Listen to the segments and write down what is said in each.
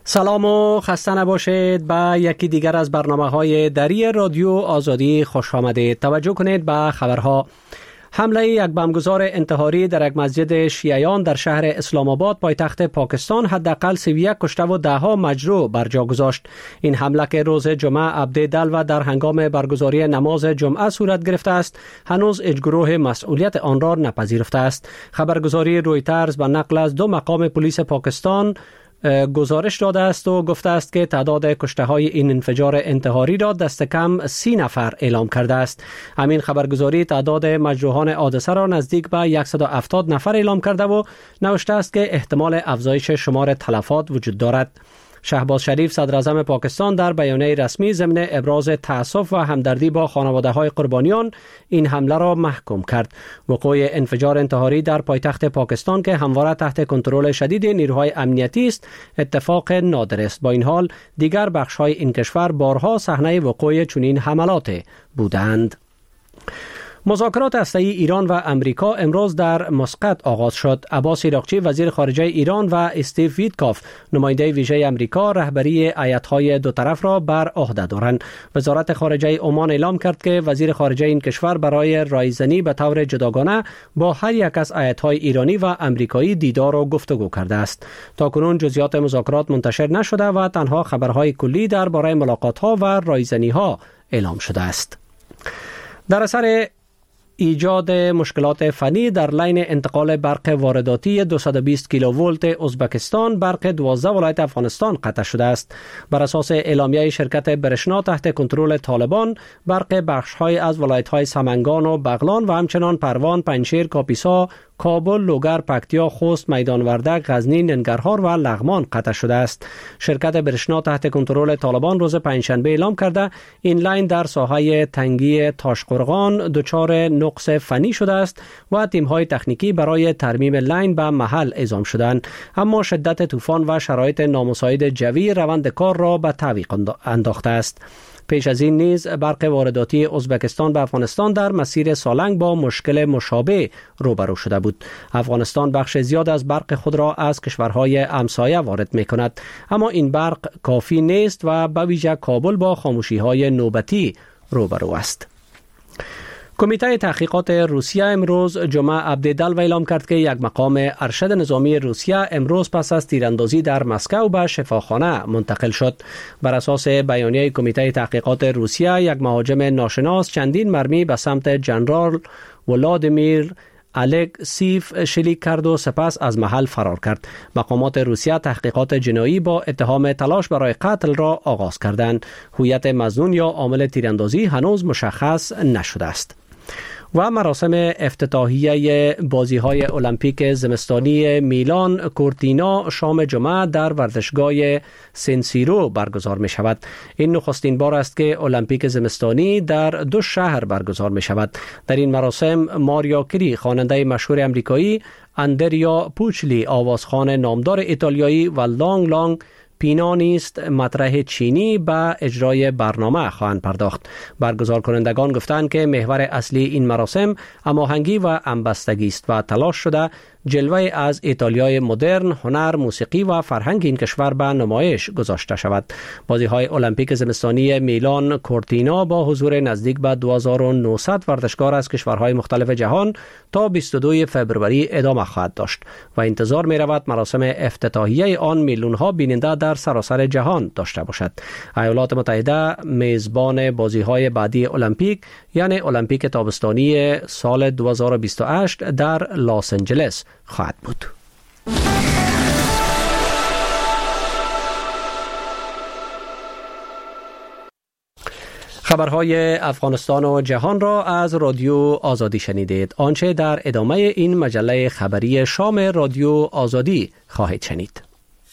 سلام و خسته نباشید. به یکی دیگر از برنامه‌های دری رادیو آزادی خوش آمدید. توجه کنید به خبرها. حمله یک بمبگذار انتحاری در یک مسجد شیعیان در شهر اسلام آباد پایتخت پاکستان حداقل 31 کشته و 10 مجروح بر جا گذاشت. این حمله که روز جمعه عبدالدلو در هنگام برگزاری نماز جمعه صورت گرفته است، هنوز هیچ گروه مسئولیت آن را نپذیرفته است. خبرگزاری رویترز به نقل از 2 مقام پلیس پاکستان گزارش داده است و گفته است که تعداد کشته های این انفجار انتحاری را دست کم 30 نفر اعلام کرده است. همین خبرگزاری تعداد مجروحان حادثه را نزدیک به 170 نفر اعلام کرده و نوشته است که احتمال افزایش شمار تلفات وجود دارد. شهباز شریف صدر اعظم پاکستان در بیانیه رسمی ضمن ابراز تأسف و همدردی با خانواده های قربانیان این حمله را محکوم کرد. وقوع انفجار انتحاری در پایتخت پاکستان که همواره تحت کنترل شدید نیروهای امنیتی است اتفاق نادر است. با این حال دیگر بخش‌های این کشور بارها صحنه وقوع چنین حملات بودند. مذاکرات هسته‌ای ایران و امریکا امروز در مسقط آغاز شد. عباس عراقچی وزیر خارجه ایران و استیو ویتکاف نماینده ویژه امریکا رهبری هیئت‌های دو طرف را بر عهده دارند. وزارت خارجه عمان اعلام کرد که وزیر خارجه این کشور برای رایزنی به طور جداگانه با هر یک از هیئت‌های ایرانی و امریکایی دیدار و گفتگو کرده است. تاکنون جزئیات مذاکرات منتشر نشده و تنها خبرهای کلی درباره ملاقات‌ها و رایزنی‌ها اعلام شده است. در اثر ایجاد مشکلات فنی در لین انتقال برق وارداتی 220 کیلوولت ازبکستان، برق 12 ولایت افغانستان قطع شده است. بر اساس اعلامیه شرکت برشنا تحت کنترل طالبان، برق بخش‌های از ولایت‌های سمنگان و بغلان و همچنان پروان، پنجشیر، کاپیسا، کابل، لوگر، پکتیا، خوست، میدان وردک، غزنی، ننگرهار و لغمان قطع شده است. شرکت برشنا تحت کنترل طالبان روز پنجشنبه اعلام کرده این لاین در ساحه تنگی تاشقرغان دچار نقص فنی شده است و تیم‌های تکنیکی برای ترمیم لاین به محل اعزام شدند، اما شدت طوفان و شرایط نامساعد جوی روند کار را به تعویق انداخته است. پیش از این نیز برق وارداتی ازبکستان به افغانستان در مسیر سالنگ با مشکل مشابه روبرو شده بود. افغانستان بخش زیاد از برق خود را از کشورهای همسایه وارد می کند، اما این برق کافی نیست و به ویژه کابل با خاموشی‌های نوبتی روبرو است. کمیته تحقیقات روسیه امروز جمعه عبدالدلو اعلام کرد که یک مقام ارشد نظامی روسیه امروز پس از تیراندازی در مسکو به شفاخانه منتقل شد. بر اساس بیانیه کمیته تحقیقات روسیه، یک مهاجم ناشناس چندین مرمی به سمت جنرال ولادیمیر الکسیف شلیک کرد و سپس از محل فرار کرد. مقامات روسیه تحقیقات جنایی با اتهام تلاش برای قتل را آغاز کردند. هویت مظنون یا عامل تیراندازی هنوز مشخص نشده است. و مراسم افتتاحیه بازی‌های المپیک زمستانی میلان کورتینا شام جمعه در ورزشگاه سنسیرو برگزار می شود. این نخستین بار است که المپیک زمستانی در 2 شهر برگزار می شود. در این مراسم ماریا کری خواننده مشهور امریکایی، اندریا پوچلی آوازخوان نامدار ایتالیایی و لانگ لانگ پینانیست مطرح چینی به اجرای برنامه خواهند پرداخت. برگزار کنندگان گفتند که محور اصلی این مراسم هماهنگی و همبستگی است و تلاش شده جلوه از ایتالیای مدرن، هنر، موسیقی و فرهنگ این کشور به نمایش گذاشته شود. بازی‌های المپیک زمستانی میلان کورتینا با حضور نزدیک به 2900 ورزشکار از کشورهای مختلف جهان تا 22 فبروری ادامه خواهد داشت و انتظار می‌رود مراسم افتتاحیه آن میلیون‌ها بیننده در سراسر جهان داشته باشد. ایالات متحده میزبان بازی‌های بعدی المپیک یعنی المپیک تابستانی سال 2028 در لس آنجلس خواهد بود. خبرهای افغانستان و جهان را از رادیو آزادی شنیدید. آنچه در ادامه این مجله خبری شام رادیو آزادی خواهید شنید.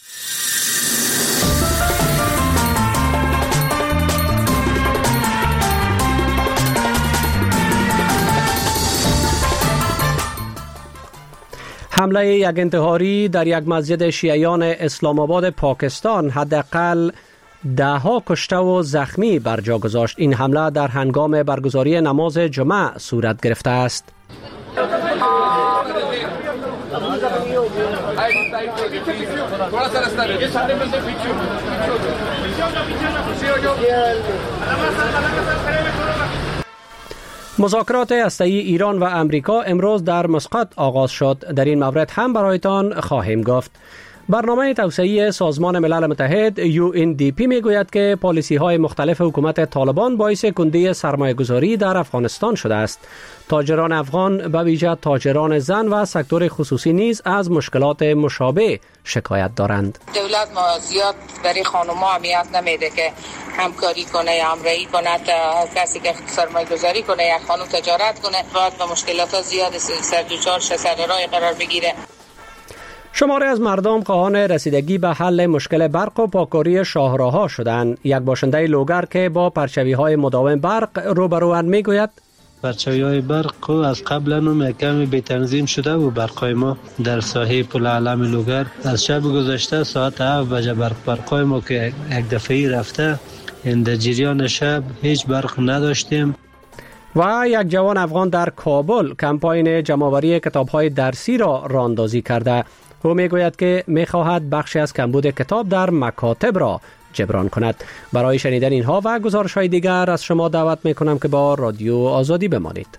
حمله یک انتحاری در یک مسجد شیعیان اسلام آباد پاکستان حداقل 10 کشته و زخمی بر جا گذاشت. این حمله در هنگام برگزاری نماز جمعه صورت گرفته است. مذاکرات هسته‌ای ایران و امریکا امروز در مسقط آغاز شد. در این مورد هم برایتان خواهیم گفت. برنامه توسعه‌ای سازمان ملل متحد UNDP میگوید که پالیسی‌های مختلف حکومت طالبان باعث کندی سرمایه‌گذاری در افغانستان شده است. تاجران افغان به ویژه تاجران زن و سکتور خصوصی نیز از مشکلات مشابه شکایت دارند. دولت ما زیاد برای خانم‌ها اهمیت نمیده که همکاری کنه یا همراهی کنه، کسی که سرمایه‌گذاری کنه یا خانم تجارت کنه باید به مشکلات زیاد سر راه قرار بگیره. شماری از مردم خواهان رسیدگی به حل مشکل برق و پاککاری شاهراه‌ها شدند. یک باشنده لوگر که با پرچوی‌های مداوم برق روبروند میگوید پرچوی‌های برق از قبل هم کمی به تنظیم شده و برقای ما در ساحه پل علم لوگر از شب گذشته ساعت 7 بجه برقای ما که یک دفعی رفته، در جریان شب هیچ برق نداشتیم. و یک جوان افغان در کابل کمپاین جمع‌آوری کتاب‌های درسی را راه‌اندازی کرده. او میگوید که می‌خواهد بخشی از کمبود کتاب در مکاتب را جبران کند. برای شنیدن اینها و گزارش‌های دیگر از شما دعوت می‌کنم که با رادیو آزادی بمانید.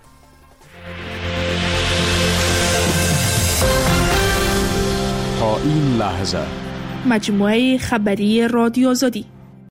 تا این لحظه مجموعه خبری رادیو آزادی.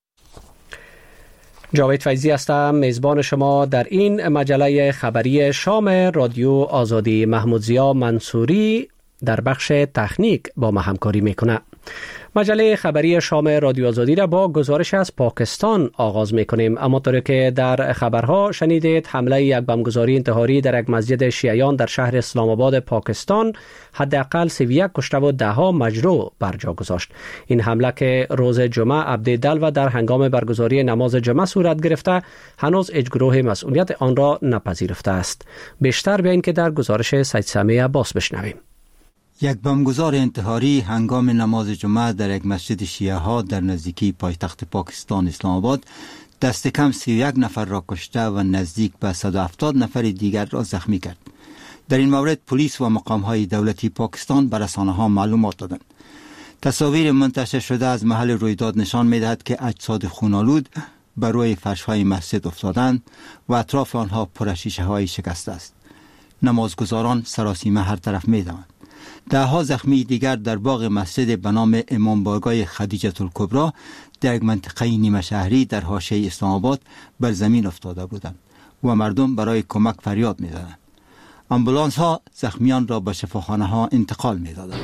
جاوید فیضی هستم، میزبان شما در این مجله خبری شام رادیو آزادی. محمود ضیا منصوری در بخش تکنیک با ما همکاری میکنه. مجله خبری شام رادیو آزادی را با گزارش از پاکستان آغاز میکنیم. اما طوری که در خبرها شنیدید، حمله یک بمبگذاری انتحاری در یک مسجد شیعیان در شهر اسلام آباد پاکستان حداقل 31 کشته و 10 مجروح بر جا گذاشت. این حمله که روز جمعه عبدالدل و در هنگام برگزاری نماز جمعه صورت گرفته، هنوز هیچ گروه مسئولیت آن را نپذیرفته است. بیشتر بیاین که در گزارش سید سمیع عباس بشنویم. یک بمبگذار انتحاری هنگام نماز جمعه در یک مسجد شیعه ها در نزدیکی پایتخت پاکستان اسلام آباد دست کم 31 نفر را کشته و نزدیک به 170 نفر دیگر را زخمی کرد. در این مورد پلیس و مقام های دولتی پاکستان به رسانه ها معلومات دادند. تصاویر منتشر شده از محل رویداد نشان می‌دهد که اجساد خونالود بر روی فرش های مسجد افتادند و اطراف آنها پر از شیشه های شکسته است. نمازگزاران سراسیمه هر طرف می‌دوند. 10 زخمی دیگر در باغ مسجد به نام امام بارگاه خدیجه الکبری در یک منطقه نیمه شهری در حاشیه اسلام آباد بر زمین افتاده بودند و مردم برای کمک فریاد می‌زدند. آمبولانس ها زخمیان را به شفاخانه ها انتقال می‌دادند.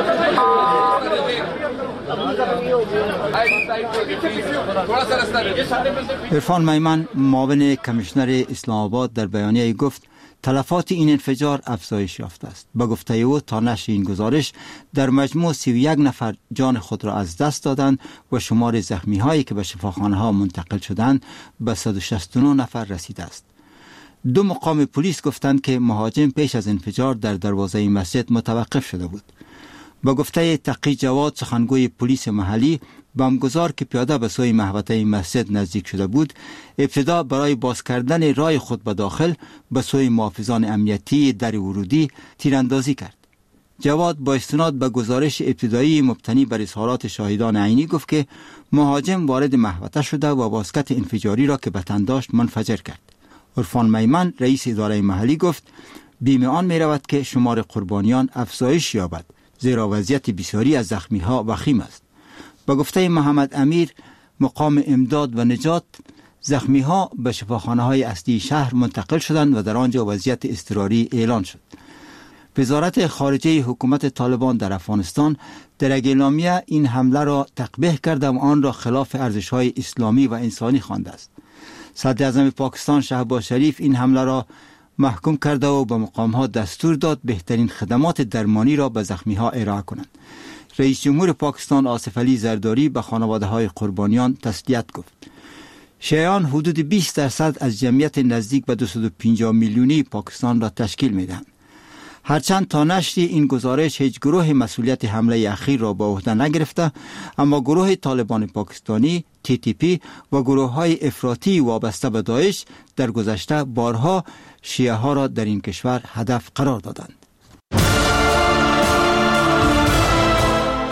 عرفان میمن معاون کمیشنر اسلام آباد در بیانیه گفت تلفات این انفجار افزایش یافته است. به گفته او تا نشر این گزارش در مجموع 31 نفر جان خود را از دست دادند و شمار زخمی هایی که به شفاخانه ها منتقل شدند به 169 نفر رسیده است. 2 مقام پلیس گفتند که مهاجم پیش از انفجار در دروازه مسجد متوقف شده بود. با گفته تقی جواد سخنگوی پلیس محلی، بمبگذار که پیاده به سوی محوطه مسجد نزدیک شده بود، ابتدا برای باز کردن راه خود به داخل به سوی محافظان امنیتی در ورودی تیراندازی کرد. جواد با استناد به گزارش ابتدایی مبتنی بر اظهارات شاهدان عینی گفت که مهاجم وارد محوطه شده و واسکت انفجاری را که به تن داشت منفجر کرد. عرفان میمن رئیس اداره محلی گفت بیم آن می رود که شمار قربانیان افزایش یابد، زیرا وضعیت بسیاری از زخمی ها وخیم است. با گفته محمد امیر مقام امداد و نجات، زخمی ها به شفاخانه های اصلی شهر منتقل شدند و در آنجا وضعیت اضطراری اعلان شد. وزارت خارجه حکومت طالبان در افغانستان در اعلامیه این حمله را تقبیح کرده و آن را خلاف ارزش‌های اسلامی و انسانی خوانده است. صدر اعظم پاکستان شهباز شریف این حمله را محکوم کرده و به مقام‌ها دستور داد بهترین خدمات درمانی را به زخمی‌ها ارائه کنند. رئیس جمهور پاکستان آصف علی زرداری به خانواده‌های قربانیان تسلیت گفت. شیعیان حدود 20% از جمعیت نزدیک به 250 میلیونی پاکستان را تشکیل می‌دهند. هرچند تا نشر این گزارش هیچ گروه مسئولیت حمله اخیر را به عهده نگرفته، اما گروه طالبان پاکستانی TTP و گروه‌های افراطی وابسته به داعش در گذشته بارها شیعه ها را در این کشور هدف قرار دادند.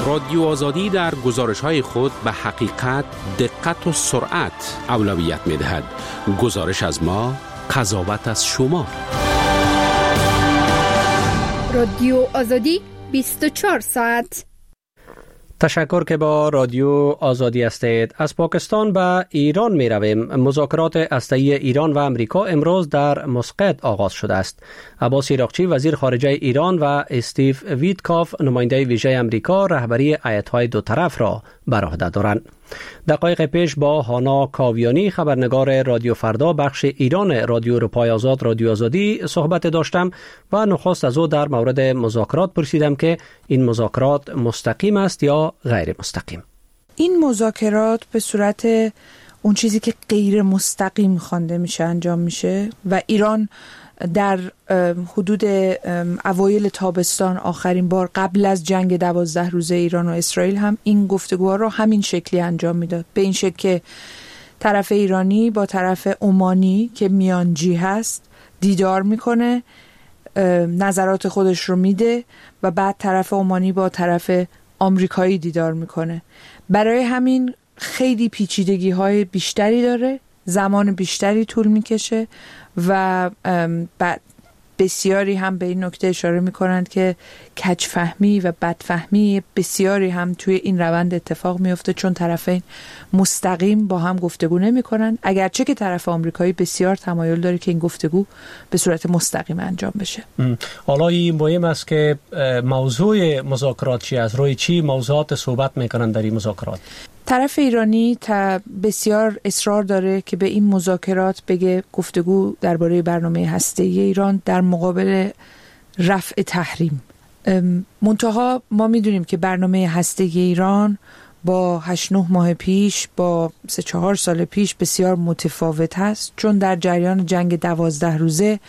رادیو آزادی در گزارش‌های خود به حقیقت، دقت و سرعت اولویت می‌دهد. گزارش از ما، قضاوت از شما. رادیو آزادی 24 ساعت. تشکر که با رادیو آزادی هستید. از پاکستان به ایران می رویم. مذاکرات هسته‌ای ایران و امریکا امروز در مسقط آغاز شده است. عباس عراقچی وزیر خارجه ایران و استیو ویتکاف نماینده ویژه امریکا رهبری هیئت‌های دو طرف را بر عهده دارند. دقایق پیش با هانا کاویانی خبرنگار رادیو فردا بخش ایران رادیو اروپای آزاد رادیو آزادی صحبت داشتم و نخست از او در مورد مذاکرات پرسیدم که این مذاکرات مستقیم است یا غیر مستقیم. این مذاکرات به صورت اون چیزی که غیر مستقیم خوانده میشه انجام میشه و ایران در حدود اوایل تابستان آخرین بار قبل از جنگ 12 روزه ایران و اسرائیل هم این گفتگوها رو همین شکلی انجام میداد. به این شکل که طرف ایرانی با طرف عمانی که میانجی هست دیدار میکنه، نظرات خودش رو میده و بعد طرف عمانی با طرف آمریکایی دیدار میکنه. برای همین خیلی پیچیدگی های بیشتری داره، زمان بیشتری طول میکشه و بسیاری هم به این نکته اشاره میکنند که کجفهمی و بدفهمی بسیاری هم توی این روند اتفاق میفته، چون طرفین مستقیم با هم گفتگو نمیکنن، اگرچه که طرف آمریکایی بسیار تمایل داره که این گفتگو به صورت مستقیم انجام بشه. حالا این مهم است که موضوع مذاکرات چی است؟ روی چی موضوعات صحبت میکنن در این مذاکرات؟ طرف ایرانی بسیار اصرار داره که به این مذاکرات بگه گفتگو درباره برنامه هسته‌ای ایران در مقابل رفع تحریم. منتها ما میدونیم که برنامه هسته‌ای ایران با 8-9 ماه پیش، با 3-4 سال پیش بسیار متفاوت هست، چون در جریان جنگ 12 روزه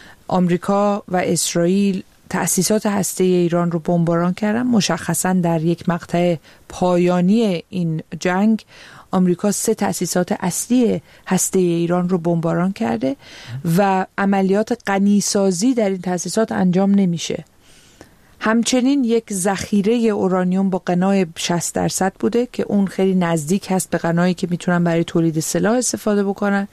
آمریکا و اسرائیل تأسیسات هسته‌ای ایران رو بمباران کردن. مشخصاً در یک مقطع پایانی این جنگ آمریکا 3 تأسیسات اصلی هسته‌ای ایران رو بمباران کرده و عملیات غنیسازی در این تأسیسات انجام نمیشه. همچنین یک ذخیره اورانیوم با غنای 60% بوده که اون خیلی نزدیک هست به غنایی که میتونن برای تولید سلاح استفاده بکنن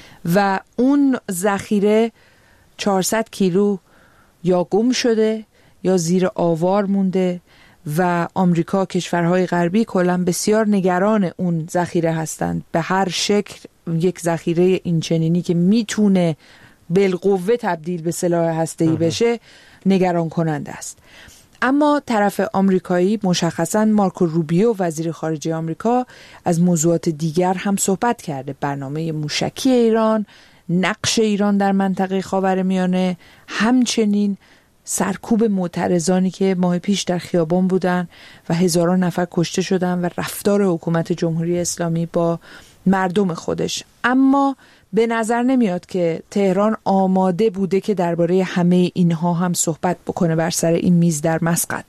و اون ذخیره 400 کیلو یا گم شده یا زیر آوار مونده و آمریکا، کشورهای غربی کلاً بسیار نگران اون ذخیره هستند. به هر شکل یک ذخیره اینچنینی که میتونه بالقوه تبدیل به سلاح هسته‌ای بشه نگران کننده است. اما طرف آمریکایی مشخصاً مارکو روبیو وزیر خارجه آمریکا از موضوعات دیگر هم صحبت کرده. برنامه موشکی ایران، نقش ایران در منطقه خاورمیانه، همچنین سرکوب معترضانی که ماه پیش در خیابان بودن و هزاران نفر کشته شدن و رفتار حکومت جمهوری اسلامی با مردم خودش. اما به نظر نمیاد که تهران آماده بوده که درباره همه اینها هم صحبت بکنه بر سر این میز در مسقط.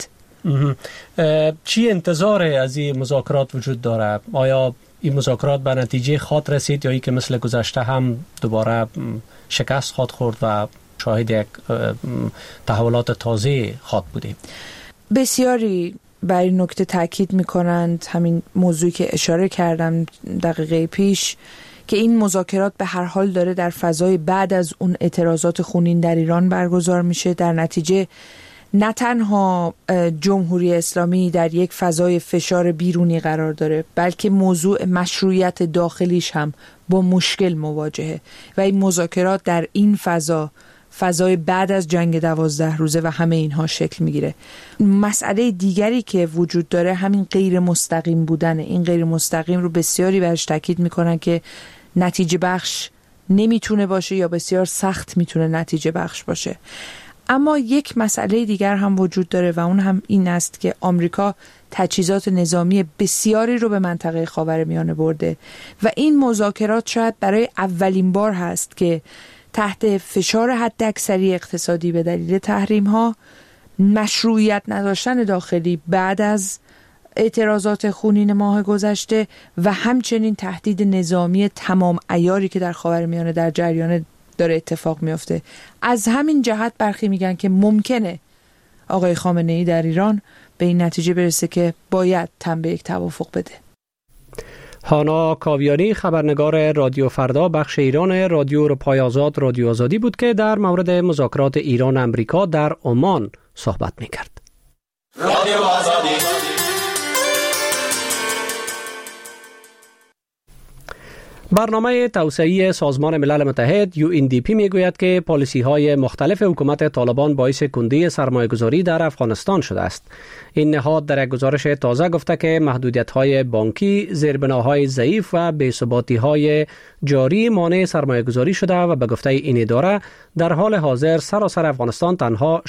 چی انتظار از این مذاکرات وجود داره؟ آیا این مذاکرات به نتیجه خواهد رسید یا ای که مثل گذشته هم دوباره شکست خواهد خورد و شاهد یک تحولات تازه خواهد بودیم؟ بسیاری بر این نکته تاکید میکنند، همین موضوعی که اشاره کردم دقیقه پیش، که این مذاکرات به هر حال داره در فضای بعد از اون اعتراضات خونین در ایران برگزار میشه. در نتیجه نه تنها جمهوری اسلامی در یک فضای فشار بیرونی قرار داره، بلکه موضوع مشروعیت داخلیش هم با مشکل مواجهه و این مذاکرات در این فضای بعد از جنگ 12 روزه و همه اینها شکل میگیره. مسئله دیگری که وجود داره همین غیر مستقیم بودن. این غیر مستقیم رو بسیاری برش تاکید میکنن که نتیجه بخش نمیتونه باشه یا بسیار سخت میتونه نتیجه بخش باشه. اما یک مسئله دیگر هم وجود داره و اون هم این است که آمریکا تجهیزات نظامی بسیاری رو به منطقه خاورمیانه برده و این مذاکرات شاید برای اولین بار هست که تحت فشار حداکثری اقتصادی به دلیل تحریم ها، مشروعیت نداشتن داخلی بعد از اعتراضات خونین ماه گذشته و همچنین تهدید نظامی تمام عیاری که در خاورمیانه در جریان داره اتفاق میفته. از همین جهت برخی میگن که ممکنه آقای خامنه‌ای در ایران به این نتیجه برسه که باید تن به یک توافق بده. هانا کاویانی، خبرنگار رادیو فردا بخش ایران رادیو اروپای آزاد رادیو آزادی بود که در مورد مذاکرات ایران امریکا در عمان صحبت می‌کرد. رادیو آزادی. برنامه توسعه‌ای سازمان ملل متحد UNDP میگوید که پالیسی‌های مختلف حکومت طالبان باعث کندی سرمایه‌گذاری در افغانستان شده است. این نهاد در یک گزارش تازه گفته که محدودیت‌های بانکی، زیربناهای ضعیف و بی‌ثباتی‌های جاری مانع سرمایه‌گذاری شده و به گفته این اداره در حال حاضر سراسر افغانستان تنها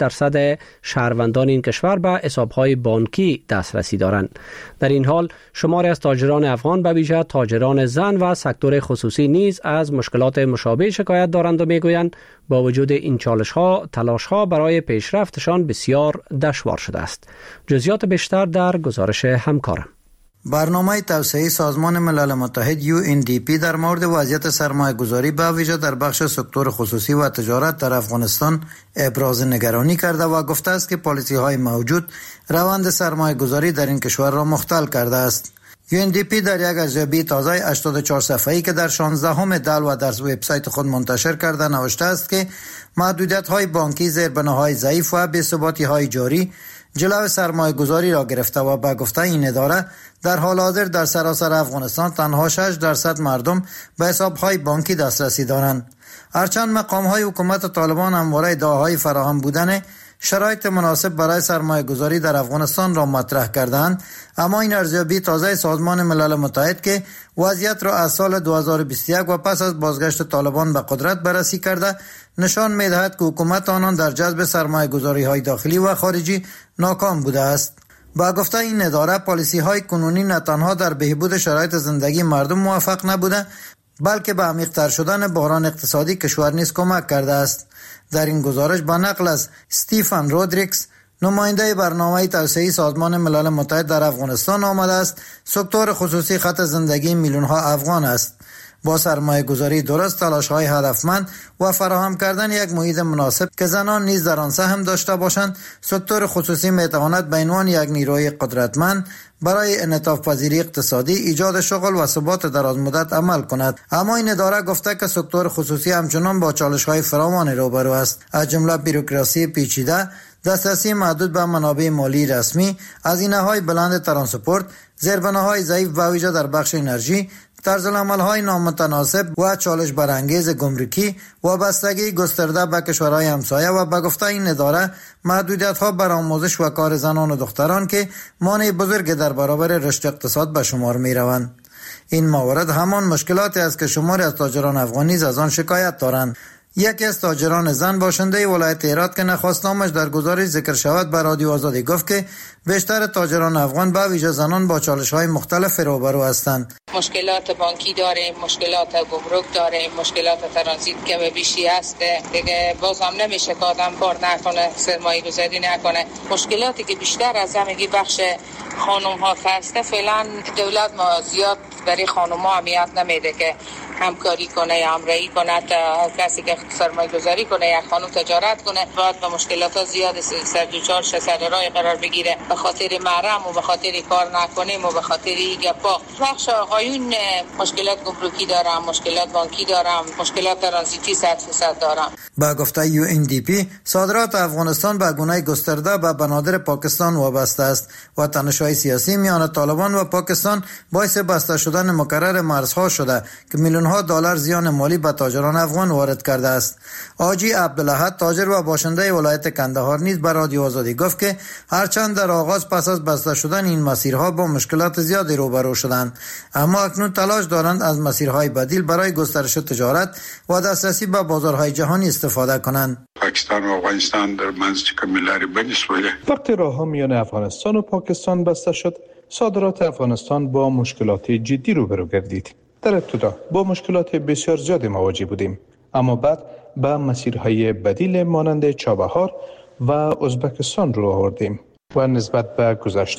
6% شهروندان این کشور به حساب‌های بانکی دسترسی دارند. در این حال شماری از تاجران افغان به ویژه تاجران زن و سکتور خصوصی نیز از مشکلات مشابه شکایت دارند و میگویند با وجود این چالش‌ها تلاش‌ها برای پیشرفتشان بسیار دشوار شده است. جزئیات بیشتر در گزارش همکارم. برنامه توسعه سازمان ملل متحد UNDP در مورد وضعیت سرمایه‌گذاری به ویژه در بخش سکتور خصوصی و تجارت در افغانستان ابراز نگرانی کرده و گفته است که پالیسی‌های موجود روند سرمایه‌گذاری در این کشور را مختل کرده است. UNDP در یک ارزیابی تازه 84 صفحه‌ای که در 16 دلو در وبسایت خود منتشر کرده نوشته است که محدودیت‌های بانکی، زیربناهای ضعیف و بی‌ثباتی‌های جاری جلو سرمایه‌گذاری را گرفته و به گفته این اداره در حال حاضر در سراسر افغانستان تنها 6% مردم به حساب‌های بانکی دسترسی دارند. هرچند مقام‌های حکومت طالبان همواره ادعاهای فراهم بودن شرایط مناسب برای سرمایه‌گذاری در افغانستان را مطرح کردند، اما این ارزیابی تازه سازمان ملل متحد که وضعیت را از سال 2021 و پس از بازگشت طالبان به قدرت بررسی کرده نشان می‌دهد که حکومت آنان در جذب سرمایه‌گذاری‌های داخلی و خارجی ناکام بوده است. با گفته این اداره پالیسی‌های کنونی نه تنها در بهبود شرایط زندگی مردم موفق نبوده بلکه به عمیق‌تر شدن بحران اقتصادی کشور نیز کمک کرده است. در این گزارش با نقل از استیفن رودریکس نماینده برنامه توسعه سازمان ملل متحد در افغانستان آمده است سکتور خصوصی خط زندگی میلیون‌ها افغان است. با سرمایه گذاری درست، تلاش‌های هدفمند و فراهم کردن یک محیط مناسب که زنان نیز در آن سهم داشته باشند، سکتور خصوصی میتواند به عنوان یک نیروی قدرتمند برای انعطاف پذیری اقتصادی، ایجاد شغل و ثبات درازمدت عمل کند. اما این اداره گفته که سکتور خصوصی همچنان با چالش‌های فراوان روبرو است، از جمله بیروکراسی پیچیده، دسترسی محدود به منابع مالی رسمی، هزینه‌های بلند ترانسپورت، زیربناهای ضعیف به ویژه در بخش انرژی، طرزالعمل‌های نامتناسب و چالش برانگیز گمرکی، وابستگی گسترده به کشورهای همسایه و به گفته این اداره محدودیت‌ها بر آموزش و کار زنان و دختران که مانع بزرگ در برابر رشد اقتصاد به شمار می‌روند. این موارد همان مشکلاتی است که شماری از تاجران افغان نیز از آن شکایت دارند. یکی از تاجران زن باشنده ولایت هرات که نخواست نامش در گزارش ذکر شود به رادیو آزادی گفت که بیشتر تاجران افغان به ویژه زنان با چالش‌های مختلف روبرو هستند. مشکلات بانکی داریم، مشکلات گمرک داریم، مشکلات ترانزیت که به بیشی هست. دیگه باز هم نمیشه که آدم کار نکنه، سرمایه گذاری نکنه. مشکلاتی که بیشتر از همگی بخش خانم ها هسته، فعلا دولت ما زیاد برای خانم ها اهمیت نمیده که همکاری کنه یا همراهی کنه. کسی که سرمایه گذاری کنه یا خانم تجارت کنه باید به مشکلات زیاد سر دوچار شه، سر راه قرار بگیره. به خاطر محرم و به خاطر کار نکنیم و به خاطر گپا بخش آقایون مشکلات گمرکی دارم، مشکلات بانکی دارم، مشکلات ترانزیتی 100% دارم. با گفته UNDP صادرات افغانستان به گونه گسترده به بنادر پاکستان وابسته است و تنش‌های سیاسی میان طالبان و پاکستان باعث بسته شدن مکرر مرزها شده که میلیون‌ها دلار زیان مالی به تاجران افغان وارد کرده است. حاجی عبدالاحد تاجر و باشنده ولایت کندهار نیز به رادیو آزادی گفت که هرچند در آغاز پس از بسته شدن این مسیرها با مشکلات زیادی روبرو شدند، اما اکنون تلاش دارند از مسیرهای بدیل برای گسترش تجارت و دسترسی به بازارهای جهانی استفاده کنند. پاکستان و افغانستان در منځ کې کومې لارې بندې شولې. وقتی راهها میان افغانستان و پاکستان بسته شد، صادرات افغانستان با مشکلات جدی روبرو گردید. در ابتدا با مشکلات بسیار زیادی مواجه بودیم، اما بعد به مسیرهای بدیل مانند چابهار و ازبکستان رو آوردیم و نسبت به گذشته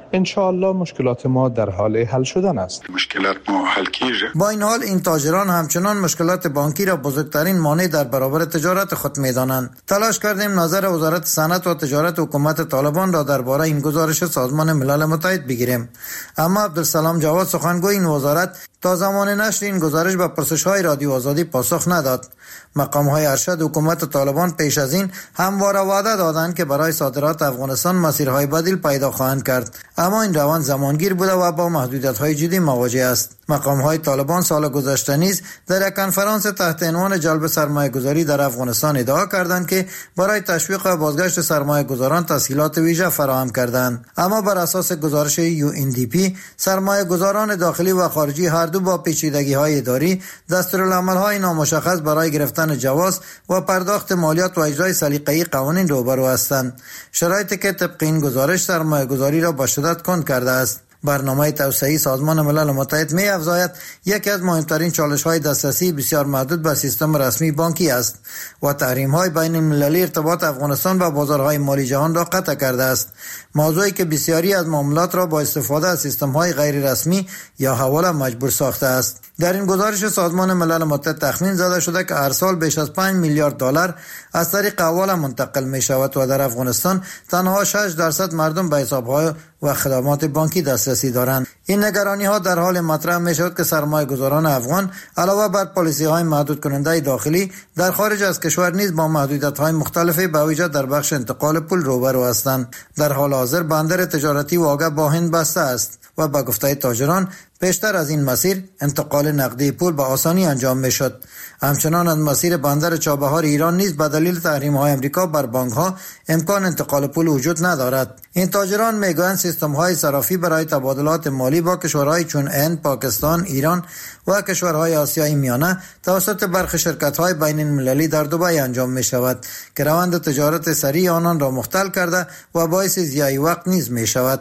انشاءالله مشکلات ما در حال حل شدن است. مشکلات ما حل کیږي. با این حال این تاجران همچنان مشکلات بانکی را بزرگترین مانع در برابر تجارت خود می‌دانند. تلاش کردیم نظر وزارت صنعت و تجارت حکومت طالبان را درباره این گزارش سازمان ملل متحد بگیریم، اما عبدالسلام جواد سخنگوی این وزارت تا زمان نشر این گزارش به پرسش‌های رادیو آزادی پاسخ نداد. مقام‌های ارشد حکومت طالبان پیش از این همواره وعده دادند که برای صادرات افغانستان مسیرهای بدیل پیدا خواهند کرد، اما این روند زمانگیر بوده و با محدودیت‌های جدی مواجه است. مقام‌های طالبان سال گذشته نیز در یک کنفرانس تحت عنوان جلب سرمایه‌گذاری در افغانستان ادعا کردند که برای تشویق و بازگشت سرمایه‌گذاران تسهیلات ویژه فراهم کردند، اما بر اساس گزارش UNDP سرمایه‌گذاران داخلی و خارجی هر دو با پیچیدگی‌های اداری، دستورالعمل‌های نامشخص برای گرفتن جواز و پرداخت مالیات و اجرای سلیقه‌ای قوانین روبرو هستند، شرایطی که طبق این گزارش سرمایه‌گذاری را به شدت کند کرده است. برنامه توسعه سازمان ملل متحد می افزاید یکی از مهمترین چالش‌های دسترسی بسیار محدود به سیستم رسمی بانکی است و تحریم‌های بین المللی ارتباط افغانستان با بازارهای مالی جهان را قطع کرده است، موضوعی که بسیاری از معاملات را با استفاده از سیستم‌های غیر رسمی یا حواله مجبور ساخته است. در این گزارش سازمان ملل متحد تخمین زده شده که هر سال بیش از 5 میلیارد دلار از طریق حواله منتقل می شود و در افغانستان تنها 6% مردم به حساب‌های و خدمات بانکی دسترسی دارند. این نگرانی ها در حال مطرح می شود که سرمایه گذاران افغان علاوه بر پالیسی های محدود کننده داخلی در خارج از کشور نیز با محدودیت های مختلفی به ویژه در بخش انتقال پول روبرو هستند. در حال حاضر بندر تجارتی واقع با هند بسته است و به گفته تاجران پیشتر از این مسیر انتقال نقدی پول به آسانی انجام می شد. همچنان از مسیر بندر چابهار ایران نیز به دلیل تحریم های امریکا بر بانک ها امکان انتقال پول وجود ندارد. این تاجران میگویند سیستم های صرافی برای تبادلات مالی با کشورهای چون هند، پاکستان، ایران و کشورهای آسیای میانه توسط برخی شرکت های بین المللی در دبی انجام می شود که روند تجارت سریع آنان را مختل کرده و باعث ضیاع وقت نیز می شود.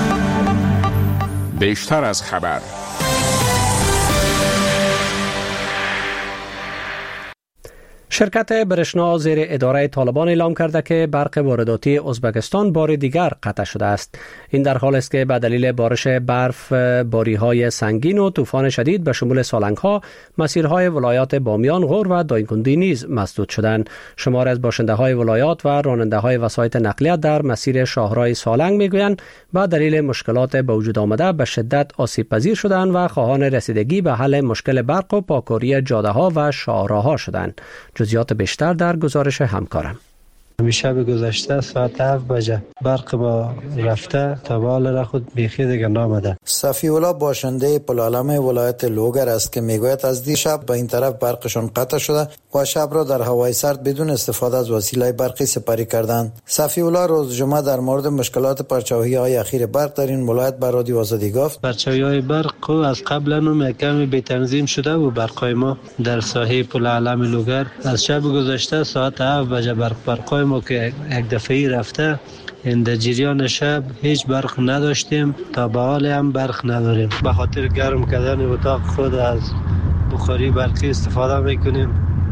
بیشتر از خبر. شرکت برشنا زیر اداره طالبان اعلام کرده که برق وارداتی ازبکستان بار دیگر قطع شده است. این در حالی است که به دلیل بارش برف، باری‌های سنگین و طوفان شدید به شمول سالنگ‌ها، مسیرهای ولایات بامیان، غور و دایکنډي نیز مسدود شدند. شمار از باشنده‌های ولایات و راننده‌های وسایط نقلیه در مسیر شاهراه سالنگ می‌گویند به دلیل مشکلات به وجود آمده به شدت آسیب پذیر شدند و خواهان رسیدگی به حل مشکل برق و پاککاری جاده‌ها و شاهراه‌ها شدند. جزئیات بیشتر در گزارش همکارم. شب گذشته ساعت 7 بجه برق ما رفته تا به حال را خود بیخی دیگه نامده. صفی الله باشنده پلالم ولایت لوگر است که میگوید از دی شب به این طرف برقشان قطع شده و شب را در هوای سرد بدون استفاده از وسیله برقی سپری کردند. صفی الله روز جمعه در مورد مشکلات پرچاوی‌های اخیر برق در این ولایت به رادیو آزادی گفت پرچاوی‌های برق از قبل هم کمی به تنظیم شده و برقای ما در ساحه پلالم لوگر از شب گذشته ساعت 7 بجه برقای ما که یک دفعه رفته در جریان شب هیچ برق نداشتیم تا به حال هم برق نداریم. به خاطر گرم کردن اتاق خود از بخاری برقی استفاده میکنیم،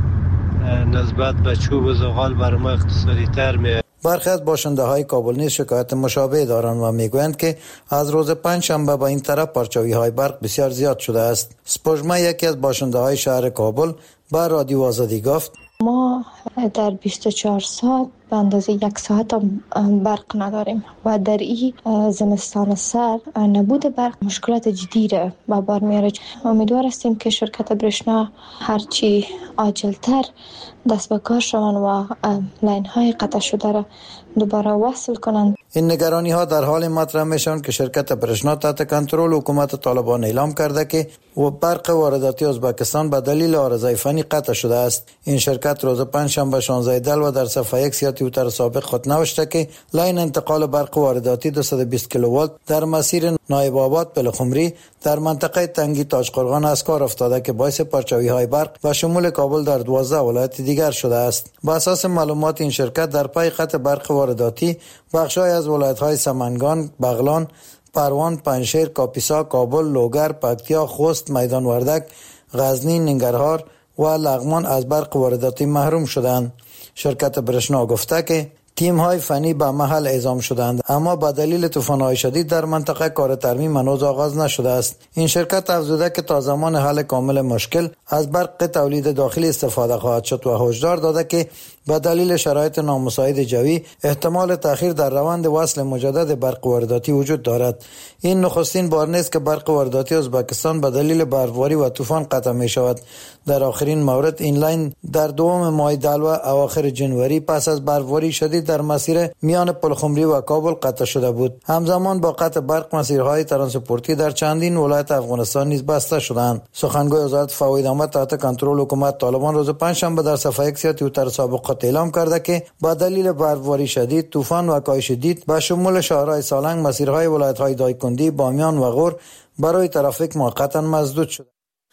نسبت به چوب و زغال بر ما اقتصادی تر میاد. برخی از باشنده های کابل نیز شکایت مشابه دارند و میگویند که از روز پنجشنبه به این طرف پرچاوی های برق بسیار زیاد شده است. سپوږمۍ یکی از باشنده های شهر کابل به رادیو آزادی گفت ما در 24 ساعت به اندازه 1 ساعت برق نداریم و در این زمستان سر نبود برق مشکلات جدی را به بار میاره. امیدوار هستیم که شرکت برشنا هرچی عاجلتر دست به کار شوند و لاین های قطع شده را دوباره وصل کنند. این نگرانی ها در حال مطرح میشوند که شرکت برشنا تحت کنترل حکومت طالبان اعلام کرده که برق وارداتی ازبکستان به دلیل عارضه فنی قطع شده است. این شرکت روز پنجشنبه 16 دلو در صفحه یک توییتر سابق خود نوشته که لاین انتقال برق وارداتی 220 کیلوولت در مسیر نایب آباد پلخمری در منطقه تنگی تاجقرغان از کار افتاده که باعث پرچاوی های برق و شمول کابل در 12 ولایت دیگر شده است. با اساس معلومات این شرکت در پی قطع برق وارداتی بخش‌های از ولایت‌های سمنگان، بغلان، پروان، پنجشیر، کاپیسا، کابل، لوگر، پکتیا، خوست، میدان وردک، غزنی، ننگرهار و لغمان از برق وارداتی محروم شدند. شرکت برشنا گفته که تیم های فنی به محل اعزام شدند، اما با دلیل طوفان‌های شدید در منطقه کار ترمیم هنوز آغاز نشده است. این شرکت افزوده که تا زمان حل کامل مشکل از برق تولید داخلی استفاده خواهد شد و هشدار داده که به دلیل شرایط نامساعد جوی احتمال تأخیر در روند وصل مجدد برق وارداتی وجود دارد. این نخستین بار نیست که برق وارداتی ازبکستان به دلیل برفباری و طوفان قطع می شود. در آخرین مورد این لاین در دوم ماه دلو اواخر جنوری پس از برفباری شدید در مسیر میان پلخمری و کابل قطع شده بود. همزمان با قطع برق مسیرهای ترانسپورتی در چندین ولایت افغانستان نیز بسته شدند. سخنگوی وزارت فوید احمد تحت کنترل حکومت طالبان روز پنجشنبه در صفحه ایکس توییتر سابق اعلام کرده که با دلیل برفباری شدید، طوفان و کاهش شدید به شمول شهرهای سالنگ، مسیرهای ولایت‌های دایکندی، بامیان و غور برای ترافیک موقتا مسدود شد.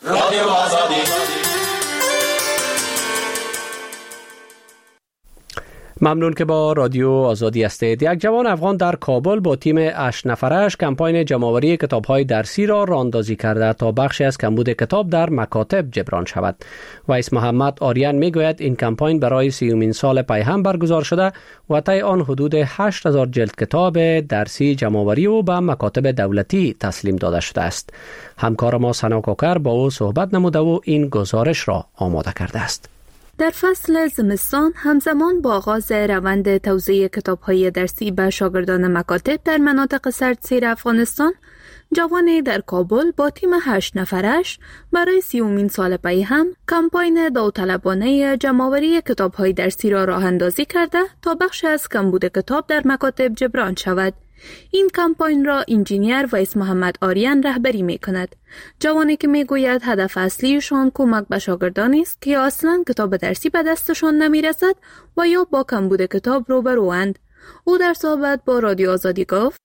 ممنون که با رادیو آزادی هستید. یک جوان افغان در کابل با تیم 8 نفرش کمپاین جمع‌آوری کتاب‌های درسی را راه‌اندازی کرده تا بخشی از کمبود کتاب در مکاتب جبران شود. ویس محمد آریان میگوید این کمپاین برای 30مین سال پی هم برگزار شده و طی آن حدود 8000 جلد کتاب درسی جمع‌آوری و به مکاتب دولتی تسلیم داده شده است. همکار ما سنا کوکر با او صحبت نموده و این گزارش را آماده کرده است. در فصل زمستان همزمان با آغاز روند توزیع کتاب‌های درسی به شاگردان مکاتب در مناطق سردسیر افغانستان، جوانی در کابل با تیم 8 نفرش برای 30مین سال پی هم کمپاین داوطلبانه جمع‌آوری کتاب‌های درسی را راه اندازی کرده تا بخش از کمبود کتاب در مکاتب جبران شود. این کمپاین را انجینیر ویس محمد آریان رهبری می کند. جوانی که می گوید هدف اصلیشان کمک به شاگردانی است که اصلا کتاب درسی به دستشان نمی رسد و یا با کمبود کتاب روبروند. او در صحبت با رادیو آزادی گفت: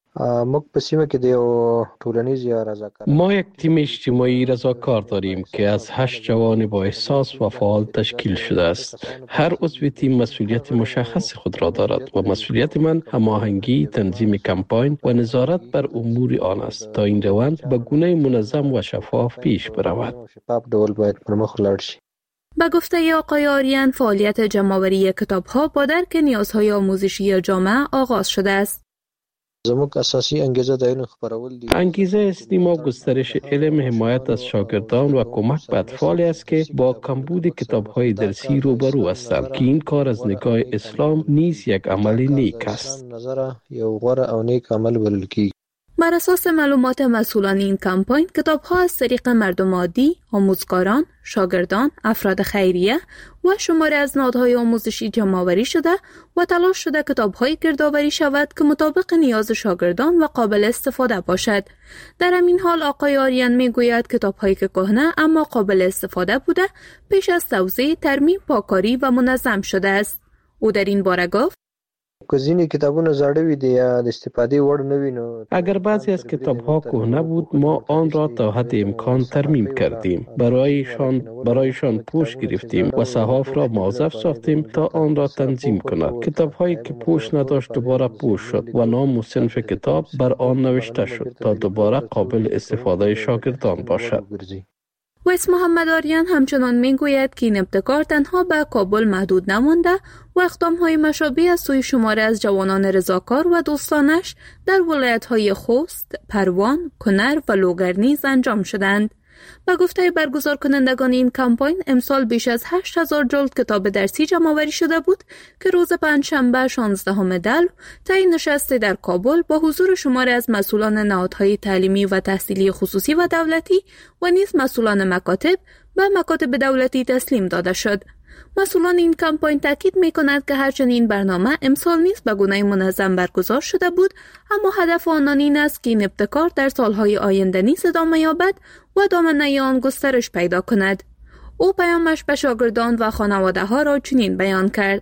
ما یک تیم اجتماعی رضاکار داریم که از 8 جوان با احساس و فعال تشکیل شده است. هر عضو تیم مسئولیت مشخص خود را دارد و مسئولیت من هماهنگی، تنظیم کمپاین و نظارت بر امور آن است تا این روند به گونه منظم و شفاف پیش برود. با گفته آقای آریان، فعالیت جمع‌آوری کتاب‌ها با درک نیازهای آموزشی جامعه آغاز شده است. انگیزه اصلی ما گسترش علم، حمایت از شاگردان و کمک به اطفال است که با کمبود کتاب‌های درسی روبرو هستند که این کار از نگاه اسلام نیز یک عمل نیک است. بر اساس معلومات مسئولان این کمپاین، کتاب‌ها از طریق مردم عادی، آموزگاران، شاگردان، افراد خیریه و شماری از نهادهای آموزشی جمع‌آوری شده و تلاش شده کتاب‌هایی گردآوری شود که مطابق نیاز شاگردان و قابل استفاده باشد. در همین حال آقای آریان میگوید کتاب‌هایی که کهنه اما قابل استفاده بوده، پیش از توزیع، ترمیم، پاککاری و منظم شده است. او در این باره گفت: اگر بعضی از کتاب‌ها کهنه بود، ما آن را تا حد امکان ترمیم کردیم. برایشان پوش گرفتیم و صحاف را موظف ساختیم تا آن را تنظیم کند. کتاب‌هایی که پوش نداشت دوباره پوش شد و نام و صنف کتاب بر آن نوشته شد تا دوباره قابل استفاده شاگردان باشد. ویس محمد آریان همچنان میگوید که این ابتکار تنها به کابل محدود نمانده و اقدام‌های مشابه از سوی شماری از جوانان رضاکار و دوستانش در ولایت‌های خوست، پروان، کنر و لوگر نیز انجام شدند. با گفته برگزار کنندگان این کمپاین، امسال بیش از 8000 جلد کتاب درسی جمع‌آوری شده بود که روز پنجشنبه 16 دلو طی نشستی در کابل با حضور شماری از مسئولان نهادهای تعلیمی و تحصیلی خصوصی و دولتی و نیز مسئولان مکاتب به مکاتب دولتی تسلیم داده شد. مسئولان این کمپاین تاکید می‌کنند که هرچند این برنامه امسال نیز به گونه منظم برگزار شده بود، اما هدف آنان این است که این ابتکار در سالهای آینده نیز ادامه یابد و دامنه آن گسترش پیدا کند. او پیامش به شاگردان و خانواده‌ها را چنین بیان کرد: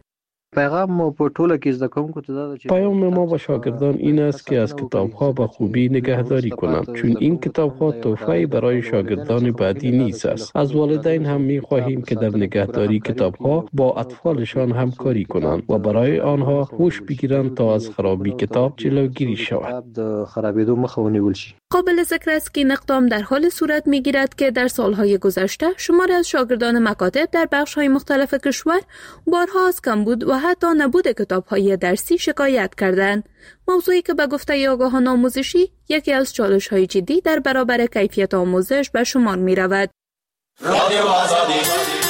پیام ما با شاگردان این است که از کتاب‌ها به خوبی نگهداری کنند، چون این کتاب‌ها تحفه برای شاگردان بعدی نیز است. از والدین هم می‌خواهیم که در نگهداری کتاب‌ها با اطفالشان همکاری کنند و برای آنها هوش بگیرند تا از خرابی کتاب جلوگیری شود. قابل ذکر است که این اقدام در حال صورت می‌گیرد که در سالهای گذشته شماری از شاگردان مکاتب در بخش‌های مختلف کشور بارها از کمبود و حتی نبود کتاب‌های درسی شکایت کردند. موضوعی که به گفته آگاهان آموزشی یکی از چالش‌های جدی در برابر کیفیت آموزش به شمار می‌رود. رادیو آزادی